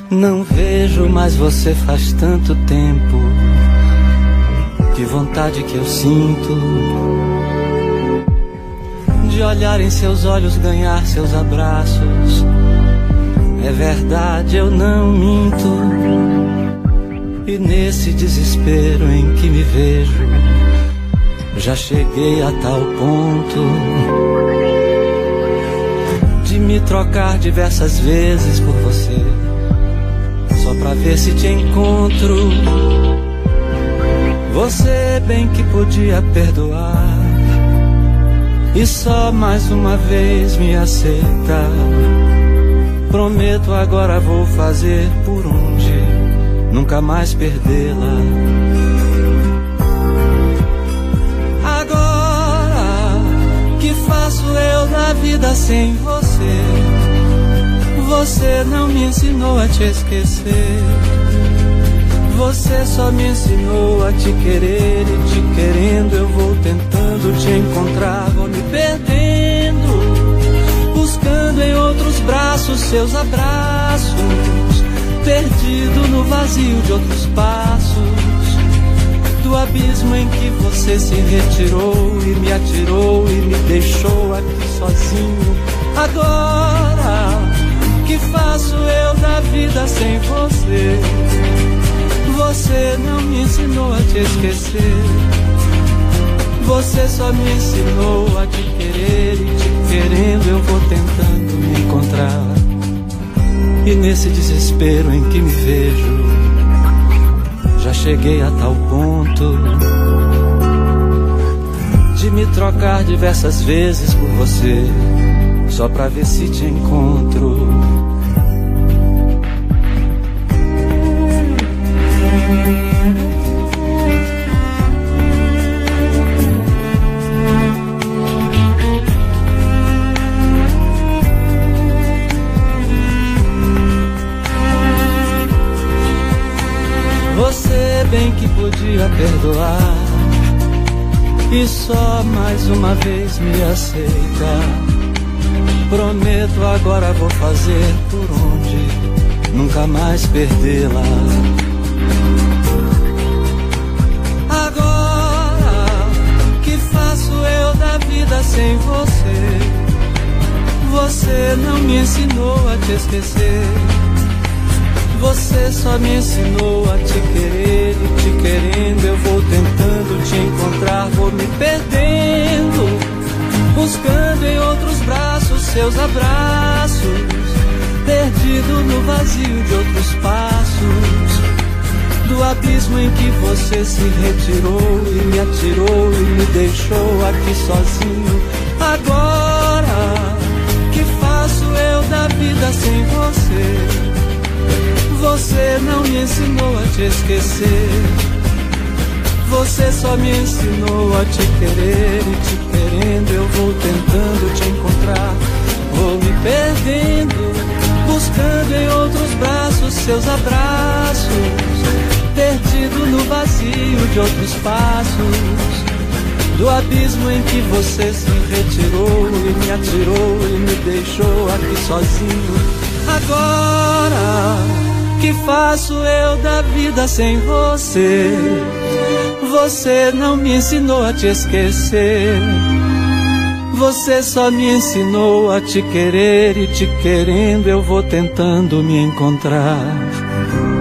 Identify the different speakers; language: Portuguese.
Speaker 1: Não vejo mais você faz tanto tempo. Que vontade que eu sinto de olhar em seus olhos, ganhar seus abraços. É verdade, eu não minto. E nesse desespero em que me vejo, já cheguei a tal ponto de me trocar diversas vezes por você, só pra ver se te encontro. Você bem que podia perdoar e só mais uma vez me aceitar. Prometo agora vou fazer por onde nunca mais perdê-la. Agora que faço eu da vida sem você? Você não me ensinou a te esquecer. Você só me ensinou a te querer, e te querendo eu vou tentando te encontrar. Vou me perdendo, buscando em outros braços seus abraços, perdido no vazio de outros passos, do abismo em que você se retirou e me atirou e me deixou aqui sozinho. Agora que faço eu da vida sem você? Você não me ensinou a te esquecer. Você só me ensinou a te querer, e te querendo eu vou tentando me encontrar. E nesse desespero em que me vejo, já cheguei a tal ponto de me trocar diversas vezes por você, só pra ver se te encontro. Você bem que podia perdoar e só mais uma vez me aceitar. Prometo agora vou fazer por onde nunca mais perdê-la. Agora que faço eu da vida sem você? Você não me ensinou a te esquecer. Você só me ensinou a te querer, e te querendo eu vou tentando te encontrar. Vou me perdendo, buscando em outros braços seus abraços, perdido no vazio de outros passos, do abismo em que você se retirou e me atirou e me deixou aqui sozinho. Agora que faço eu da vida sem você? Você não me ensinou a te esquecer. Você só me ensinou a te querer, e te querendo eu vou tentando te encontrar. Vou me perdendo, buscando em outros braços seus abraços, perdido no vazio de outros passos, do abismo em que você se retirou e me atirou e me deixou aqui sozinho. Agora que faço eu da vida sem você? Você não me ensinou a te esquecer. Você só me ensinou a te querer, e te querendo eu vou tentando me encontrar.